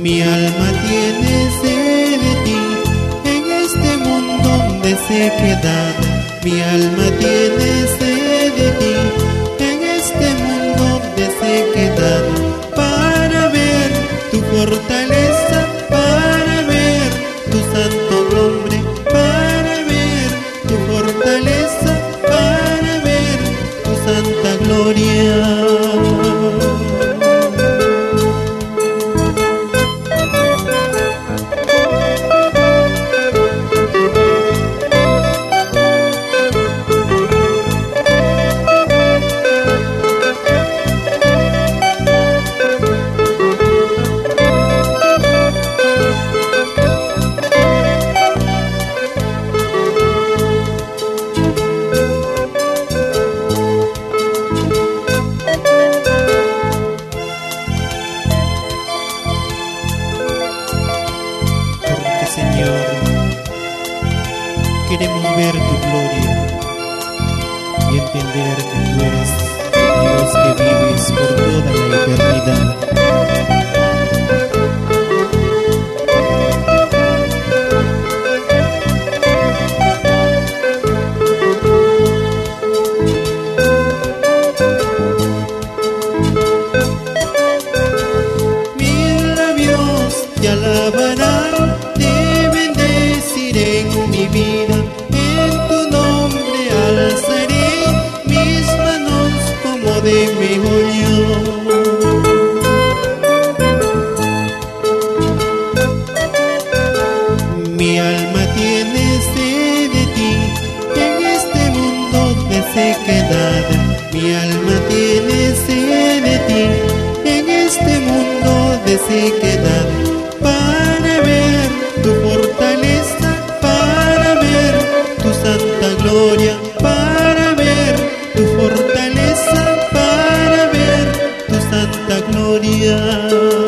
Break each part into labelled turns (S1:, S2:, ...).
S1: Mi alma tiene sed de ti, en este mundo de sequedad. Mi alma tiene sed de ti, en este mundo de sequedad. Para ver tu fortaleza, para ver tu santo nombre, para ver tu fortaleza, para ver tu santa gloria. Señor, queremos ver tu gloria y entender que tú eres Dios que vives por toda la eternidad. Mis labios te alabarán, en mi vida, en tu nombre alzaré mis manos como de megollo. Mi alma tiene sed de ti, en este mundo de sequedad. Mi alma tiene sed de ti, en este mundo de sequedad. Para ver tu fortaleza, tu santa gloria, para ver tu fortaleza, para ver tu santa gloria.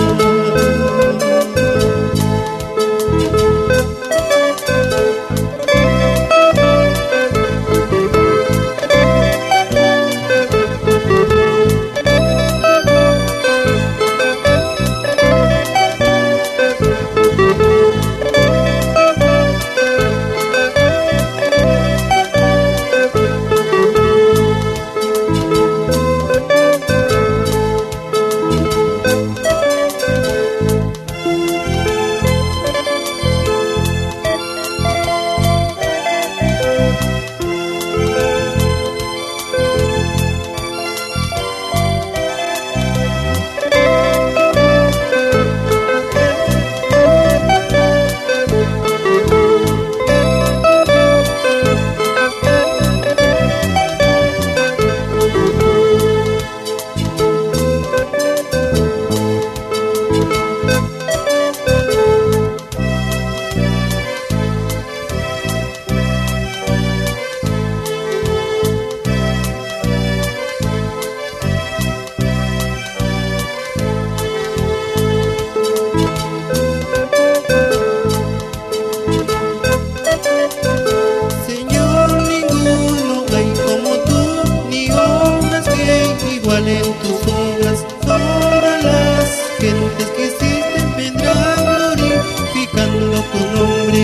S1: En tus obras, todas las gentes que existen vendrán glorificando tu nombre.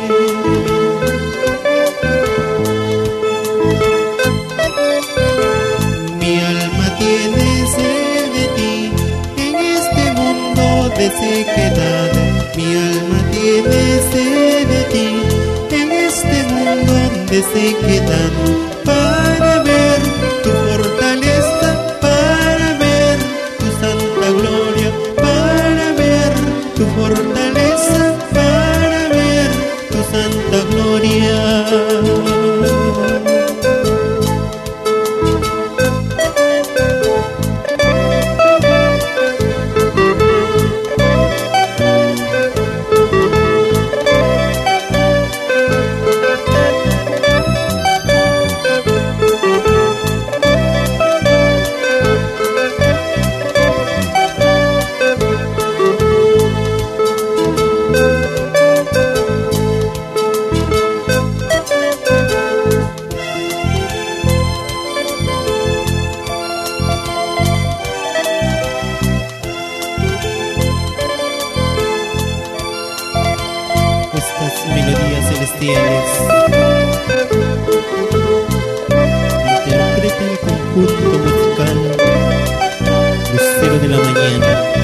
S1: Mi alma tiene sed de ti, en este mundo de sequedad. Mi alma tiene sed de ti, en este mundo de sequedad. Para ver tu fortaleza, gloria, para ver tu fortaleza, para ver tu santa gloria. celestiales. Interpreta el conjunto musical Lucero de la Mañana.